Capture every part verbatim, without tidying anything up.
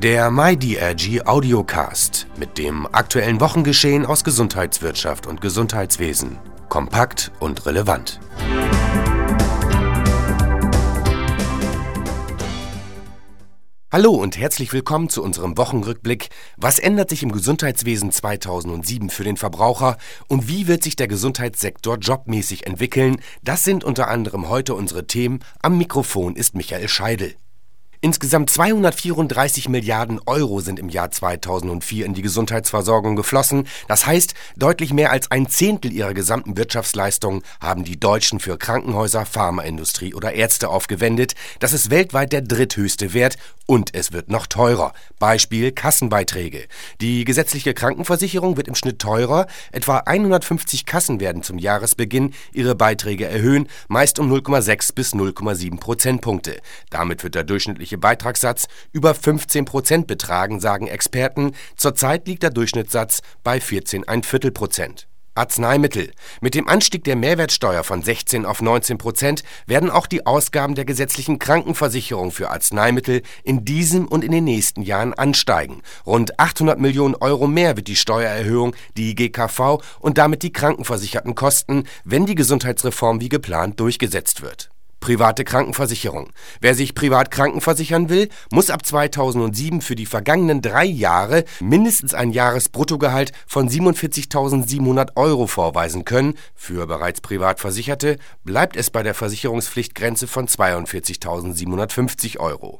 Der MyDRG Audiocast mit dem aktuellen Wochengeschehen aus Gesundheitswirtschaft und Gesundheitswesen. Kompakt und relevant. Hallo und herzlich willkommen zu unserem Wochenrückblick. Was ändert sich im Gesundheitswesen zweitausendsieben für den Verbraucher und wie wird sich der Gesundheitssektor jobmäßig entwickeln? Das sind unter anderem heute unsere Themen. Am Mikrofon ist Michael Scheidel. Insgesamt zweihundertvierunddreißig Milliarden Euro sind im Jahr zweitausendvier in die Gesundheitsversorgung geflossen. Das heißt, deutlich mehr als ein Zehntel ihrer gesamten Wirtschaftsleistung haben die Deutschen für Krankenhäuser, Pharmaindustrie oder Ärzte aufgewendet. Das ist weltweit der dritthöchste Wert und es wird noch teurer. Beispiel Kassenbeiträge. Die gesetzliche Krankenversicherung wird im Schnitt teurer. Etwa hundertfünfzig Kassen werden zum Jahresbeginn ihre Beiträge erhöhen, meist um null Komma sechs bis null Komma sieben Prozentpunkte. Damit wird der durchschnittliche Beitragssatz über fünfzehn Prozent betragen, sagen Experten. Zurzeit liegt der Durchschnittssatz bei vierzehn Komma fünf Viertel Prozent. Arzneimittel. Mit dem Anstieg der Mehrwertsteuer von sechzehn auf neunzehn Prozent werden auch die Ausgaben der gesetzlichen Krankenversicherung für Arzneimittel in diesem und in den nächsten Jahren ansteigen. Rund achthundert Millionen Euro mehr wird die Steuererhöhung die G K V und damit die Krankenversicherten kosten, wenn die Gesundheitsreform wie geplant durchgesetzt wird. Private Krankenversicherung. Wer sich privat krankenversichern will, muss ab zweitausendsieben für die vergangenen drei Jahre mindestens ein Jahresbruttogehalt von siebenundvierzigtausendsiebenhundert Euro vorweisen können. Für bereits Privatversicherte bleibt es bei der Versicherungspflichtgrenze von zweiundvierzigtausendsiebenhundertfünfzig Euro.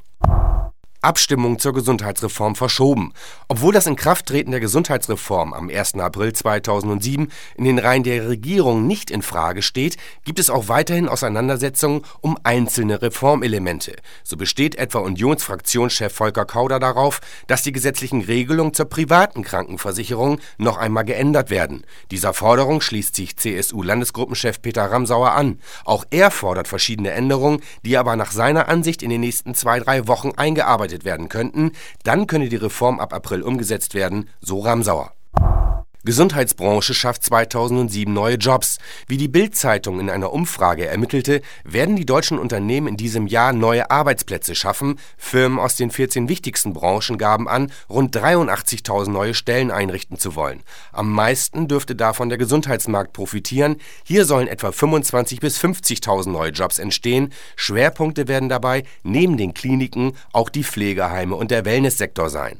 Abstimmung zur Gesundheitsreform verschoben. Obwohl das Inkrafttreten der Gesundheitsreform am ersten April zweitausendsieben in den Reihen der Regierung nicht in Frage steht, gibt es auch weiterhin Auseinandersetzungen um einzelne Reformelemente. So besteht etwa Unionsfraktionschef Volker Kauder darauf, dass die gesetzlichen Regelungen zur privaten Krankenversicherung noch einmal geändert werden. Dieser Forderung schließt sich C S U-Landesgruppenchef Peter Ramsauer an. Auch er fordert verschiedene Änderungen, die aber nach seiner Ansicht in den nächsten zwei, drei Wochen eingearbeitet werden könnten, dann könne die Reform ab April umgesetzt werden, so Ramsauer. Gesundheitsbranche schafft zweitausendsieben neue Jobs. Wie die Bild-Zeitung in einer Umfrage ermittelte, werden die deutschen Unternehmen in diesem Jahr neue Arbeitsplätze schaffen. Firmen aus den vierzehn wichtigsten Branchen gaben an, rund dreiundachtzigtausend neue Stellen einrichten zu wollen. Am meisten dürfte davon der Gesundheitsmarkt profitieren. Hier sollen etwa fünfundzwanzigtausend bis fünfzigtausend neue Jobs entstehen. Schwerpunkte werden dabei neben den Kliniken auch die Pflegeheime und der Wellnesssektor sein.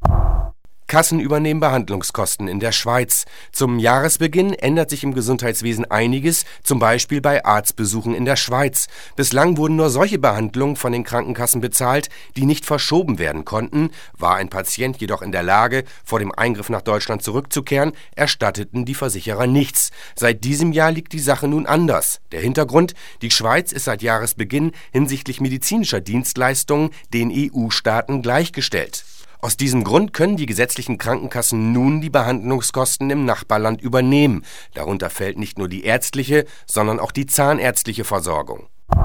Kassen übernehmen Behandlungskosten in der Schweiz. Zum Jahresbeginn ändert sich im Gesundheitswesen einiges, zum Beispiel bei Arztbesuchen in der Schweiz. Bislang wurden nur solche Behandlungen von den Krankenkassen bezahlt, die nicht verschoben werden konnten. War ein Patient jedoch in der Lage, vor dem Eingriff nach Deutschland zurückzukehren, erstatteten die Versicherer nichts. Seit diesem Jahr liegt die Sache nun anders. Der Hintergrund: Die Schweiz ist seit Jahresbeginn hinsichtlich medizinischer Dienstleistungen den E U-Staaten gleichgestellt. Aus diesem Grund können die gesetzlichen Krankenkassen nun die Behandlungskosten im Nachbarland übernehmen. Darunter fällt nicht nur die ärztliche, sondern auch die zahnärztliche Versorgung.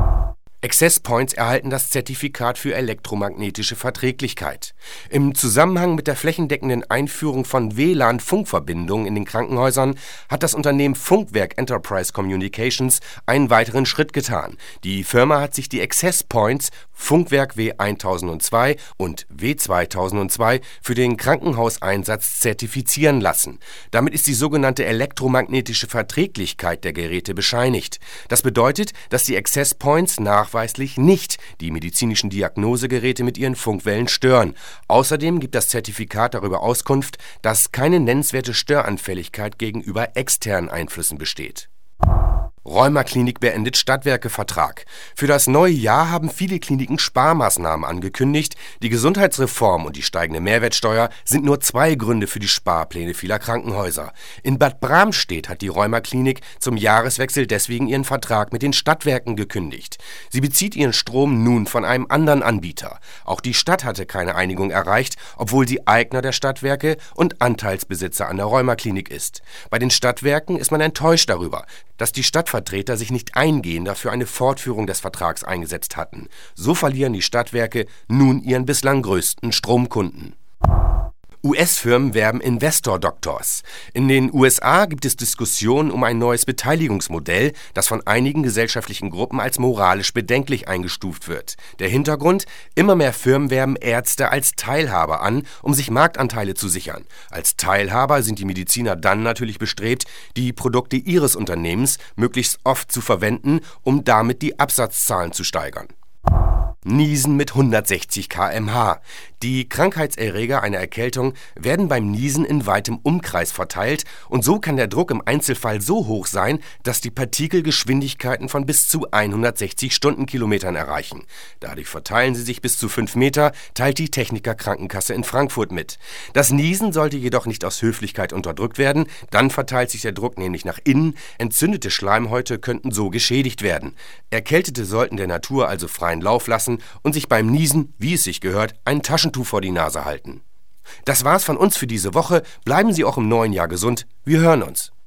Access Points erhalten das Zertifikat für elektromagnetische Verträglichkeit. Im Zusammenhang mit der flächendeckenden Einführung von W L A N-Funkverbindungen in den Krankenhäusern hat das Unternehmen Funkwerk Enterprise Communications einen weiteren Schritt getan. Die Firma hat sich die Access Points Funkwerk W tausendzwei und W zweitausendzwei für den Krankenhauseinsatz zertifizieren lassen. Damit ist die sogenannte elektromagnetische Verträglichkeit der Geräte bescheinigt. Das bedeutet, dass die Access Points nach nachweislich nicht die medizinischen Diagnosegeräte mit ihren Funkwellen stören. Außerdem gibt das Zertifikat darüber Auskunft, dass keine nennenswerte Störanfälligkeit gegenüber externen Einflüssen besteht. Rheuma-Klinik beendet Stadtwerke-Vertrag. Für das neue Jahr haben viele Kliniken Sparmaßnahmen angekündigt. Die Gesundheitsreform und die steigende Mehrwertsteuer sind nur zwei Gründe für die Sparpläne vieler Krankenhäuser. In Bad Bramstedt hat die Rheuma-Klinik zum Jahreswechsel deswegen ihren Vertrag mit den Stadtwerken gekündigt. Sie bezieht ihren Strom nun von einem anderen Anbieter. Auch die Stadt hatte keine Einigung erreicht, obwohl sie Eigner der Stadtwerke und Anteilsbesitzer an der Rheuma-Klinik ist. Bei den Stadtwerken ist man enttäuscht darüber, dass die Stadtvertreter sich nicht eingehender für eine Fortführung des Vertrags eingesetzt hatten. So verlieren die Stadtwerke nun ihren bislang größten Stromkunden. U S-Firmen werben Investor-Doctors. In den U S A gibt es Diskussionen um ein neues Beteiligungsmodell, das von einigen gesellschaftlichen Gruppen als moralisch bedenklich eingestuft wird. Der Hintergrund: Immer mehr Firmen werben Ärzte als Teilhaber an, um sich Marktanteile zu sichern. Als Teilhaber sind die Mediziner dann natürlich bestrebt, die Produkte ihres Unternehmens möglichst oft zu verwenden, um damit die Absatzzahlen zu steigern. Niesen mit hundertsechzig Kilometer pro Stunde. Die Krankheitserreger einer Erkältung werden beim Niesen in weitem Umkreis verteilt und so kann der Druck im Einzelfall so hoch sein, dass die Partikel Geschwindigkeiten von bis zu hundertsechzig Stundenkilometern erreichen. Dadurch verteilen sie sich bis zu fünf Meter, teilt die Techniker Krankenkasse in Frankfurt mit. Das Niesen sollte jedoch nicht aus Höflichkeit unterdrückt werden, dann verteilt sich der Druck nämlich nach innen, entzündete Schleimhäute könnten so geschädigt werden. Erkältete sollten der Natur also freien Lauf lassen und sich beim Niesen, wie es sich gehört, ein Taschentuch vor die Nase halten. Das war's von uns für diese Woche. Bleiben Sie auch im neuen Jahr gesund. Wir hören uns.